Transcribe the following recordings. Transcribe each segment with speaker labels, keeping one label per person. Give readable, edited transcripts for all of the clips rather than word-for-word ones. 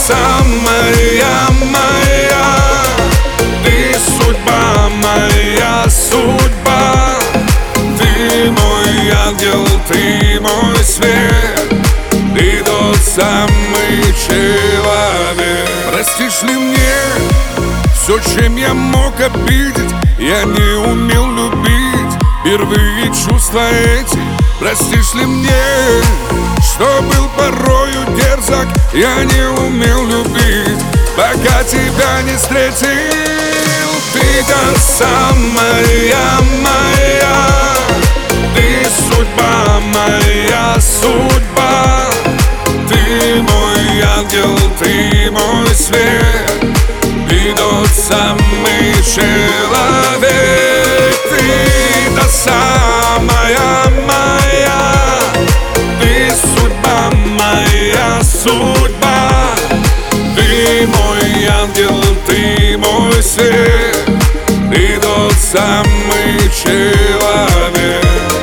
Speaker 1: самая моя, ты судьба, моя судьба. Ты мой ангел, ты мой свет, ты тот самый человек. Простишь ли мне все, чем я мог обидеть? Я не умел любить впервые чувства эти. Простишь ли мне, что был порою дерзок? Я не умел любить, пока тебя не встретил. Ты та самая моя, ты судьба, моя судьба. Ты мой ангел, ты мой свет, ты тот самый человек. Ты та самая моя, ты судьба, моя судьба. Ты мой ангел, ты мой свет, ты тот самый человек.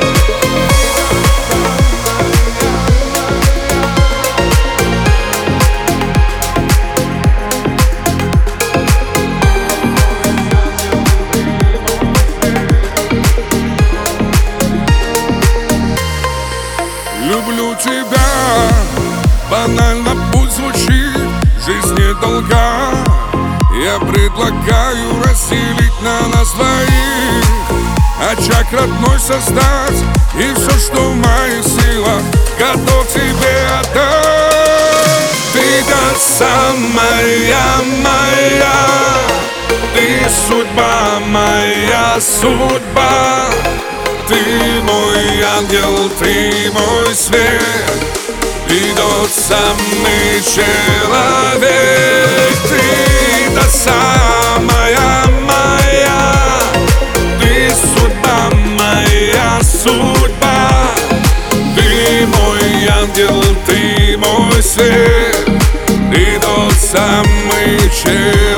Speaker 1: Люблю тебя, банально пусть звучит, жизнь недолга. Я предлагаю разделить на нас двоих, очаг родной создать, и все, что в моих силах, готов тебе отдать. Ты та самая моя, ты судьба, моя судьба. Ты мой ангел, ты мой свет, ты тот самый человек. Ты та самая моя, ты судьба, моя судьба. Ты мой ангел, ты мой свет, ты тот самый человек.